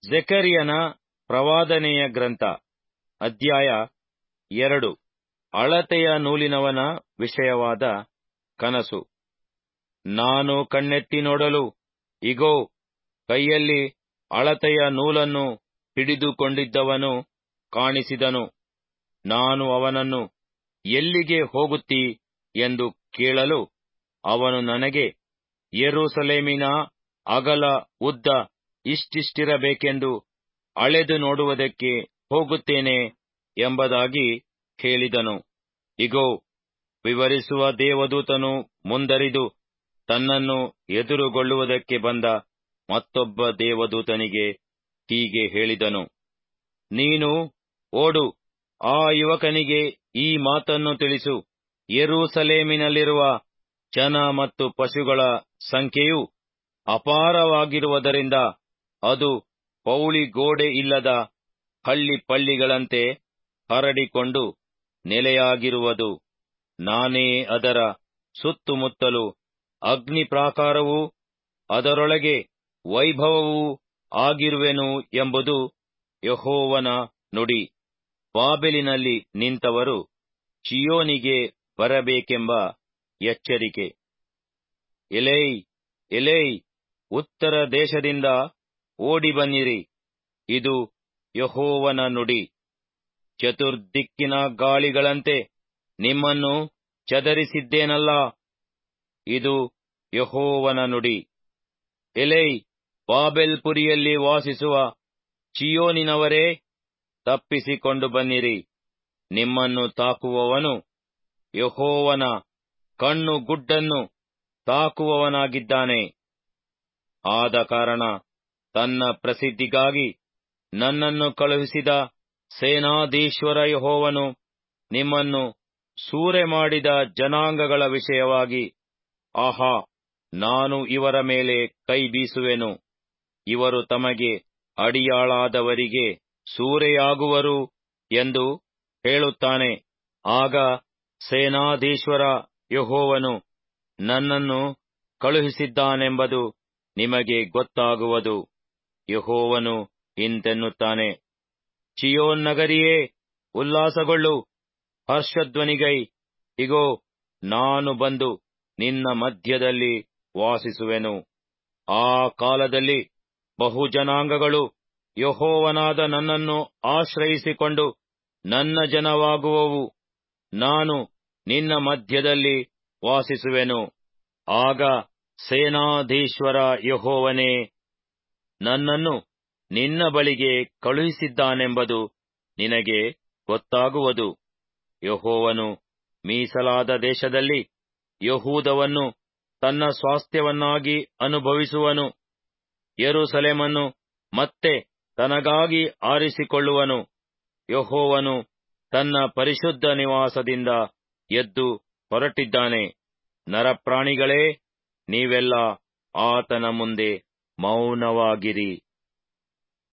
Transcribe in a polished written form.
ಜೆಕರಿಯನ ಪ್ರವಾದನೆಯ ಗ್ರಂಥ, ಅಧ್ಯಾಯ 2. ಅಳತೆಯ ನೂಲಿನವನ ವಿಷಯವಾದ ಕನಸು. ನಾನು ಕಣ್ಣೆತ್ತಿ ನೋಡಲು, ಇಗೋ, ಕೈಯಲ್ಲಿ ಅಳತೆಯ ನೂಲನ್ನು ಹಿಡಿದುಕೊಂಡಿದ್ದವನು ಕಾಣಿಸಿದನು. ನಾನು ಅವನನ್ನು, ಎಲ್ಲಿಗೆ ಹೋಗುತ್ತೀ ಎಂದು ಕೇಳಲು, ಅವನು ನನಗೆ, ಯೆರೂಸಲೇಮಿನ ಅಗಲ ಉದ್ದ ಇಷ್ಟಿಷ್ಟಿರಬೇಕೆಂದು ಅಳೆದು ನೋಡುವುದಕ್ಕೆ ಹೋಗುತ್ತೇನೆ ಎಂಬುದಾಗಿ ಹೇಳಿದನು. ಇಗೋ, ವಿವರಿಸುವ ದೇವದೂತನು ಮುಂದರಿದು ತನ್ನನ್ನು ಎದುರುಗೊಳ್ಳುವುದಕ್ಕೆ ಬಂದ ಮತ್ತೊಬ್ಬ ದೇವದೂತನಿಗೆ ಹೀಗೆ ಹೇಳಿದನು, ನೀನು ಓಡು, ಆ ಯುವಕನಿಗೆ ಈ ಮಾತನ್ನು ತಿಳಿಸು. ಯೆರೂಸಲೇಮಿನಲ್ಲಿರುವ ಜನ ಮತ್ತು ಪಶುಗಳ ಸಂಖ್ಯೆಯು ಅಪಾರವಾಗಿರುವುದರಿಂದ ಅದು ಪೌಳಿಗೋಡೆ ಇಲ್ಲದ ಹಳ್ಳಿಪಳ್ಳಿಗಳಂತೆ ಹರಡಿಕೊಂಡು ನೆಲೆಯಾಗಿರುವುದು. ನಾನೇ ಅದರ ಸುತ್ತುಮುತ್ತಲು ಅಗ್ನಿ ಪ್ರಾಕಾರವೂ ಅದರೊಳಗೆ ವೈಭವವೂ ಆಗಿರುವೆನು ಎಂಬುದು ಯೆಹೋವನ ನುಡಿ. ಬಾಬೆಲಿನಲ್ಲಿ ನಿಂತವರು ಚೀಯೋನಿಗೆ ಬರಬೇಕೆಂಬ ಎಚ್ಚರಿಕೆ. ಎಲೈ, ಎಲೈ, ಉತ್ತರ ದೇಶದಿಂದ ಓಡಿ ಬನ್ನಿರಿ, ಇದು ಯೆಹೋವನ ನುಡಿ. ಚತುರ್ದಿಕ್ಕಿನ ಗಾಳಿಗಳಂತೆ ನಿಮ್ಮನ್ನು ಚದರಿಸಿದ್ದೇನಲ್ಲ, ಇದು ಯೆಹೋವನ ನುಡಿ. ಎಲೈ, ಬಾಬೆಲ್ ಪುರಿಯಲ್ಲಿ ವಾಸಿಸುವ ಚೀಯೋನಿನವರೇ, ತಪ್ಪಿಸಿಕೊಂಡು ಬನ್ನಿರಿ. ನಿಮ್ಮನ್ನು ತಾಕುವವನು ಯೆಹೋವನ ಕಣ್ಣುಗುಡ್ಡನ್ನು ತಾಕುವವನಾಗಿದ್ದಾನೆ. ಆದ ಕಾರಣ ತನ್ನ ಪ್ರಸಿದ್ಧಿಗಾಗಿ ನನ್ನನ್ನು ಕಳುಹಿಸಿದ ಸೇನಾಧೀಶ್ವರ ಯೆಹೋವನು ನಿಮ್ಮನ್ನು ಸೂರೆ ಮಾಡಿದ ಜನಾಂಗಗಳ ವಿಷಯವಾಗಿ, ಆಹಾ, ನಾನು ಇವರ ಮೇಲೆ ಕೈ ಬೀಸುವೆನು, ಇವರು ತಮಗೆ ಅಡಿಯಾಳಾದವರಿಗೆ ಸೂರೆಯಾಗುವರು ಎಂದು ಹೇಳುತ್ತಾನೆ. ಆಗ ಸೇನಾಧೀಶ್ವರ ಯೆಹೋವನು ನನ್ನನ್ನು ಕಳುಹಿಸಿದ್ದಾನೆಂಬುದು ನಿಮಗೆ ಗೊತ್ತಾಗುವುದು. ಯೆಹೋವನು ಇಂತೆನ್ನುತ್ತಾನೆ, ಚೀಯೋನ್ ನಗರಿಯೇ, ಉಲ್ಲಾಸಗೊಳ್ಳು, ಹರ್ಷಧ್ವನಿಗೈ. ಇಗೋ, ನಾನು ಬಂದು ನಿನ್ನ ಮಧ್ಯದಲ್ಲಿ ವಾಸಿಸುವೆನು. ಆ ಕಾಲದಲ್ಲಿ ಬಹುಜನಾಂಗಗಳು ಯೆಹೋವನಾದ ನನ್ನನ್ನು ಆಶ್ರಯಿಸಿಕೊಂಡು ನನ್ನ ಜನವಾಗುವವು. ನಾನು ನಿನ್ನ ಮಧ್ಯದಲ್ಲಿ ವಾಸಿಸುವೆನು. ಆಗ ಸೇನಾಧೀಶ್ವರ ಯೆಹೋವನೇ ನನ್ನನ್ನು ನಿನ್ನ ಬಳಿಗೆ ಕಳುಹಿಸಿದ್ದಾನೆಂಬುದು ನಿನಗೆ ಗೊತ್ತಾಗುವುದು. ಯೆಹೋವನು ಮೀಸಲಾದ ದೇಶದಲ್ಲಿ ಯೆಹೂದವನ್ನು ತನ್ನ ಸ್ವಾಸ್ಥ್ಯವನ್ನಾಗಿ ಅನುಭವಿಸುವನು. ಯೆರೂಸಲೇಮನ್ನು ಮತ್ತೆ ತನಗಾಗಿ ಆರಿಸಿಕೊಳ್ಳುವನು. ಯೆಹೋವನು ತನ್ನ ಪರಿಶುದ್ಧ ನಿವಾಸದಿಂದ ಎದ್ದು ಹೊರಟಿದ್ದಾನೆ. ನರಪ್ರಾಣಿಗಳೇ, ನೀವೆಲ್ಲ ಆತನ ಮುಂದೆ ಮೌನವಾಗಿರಿ.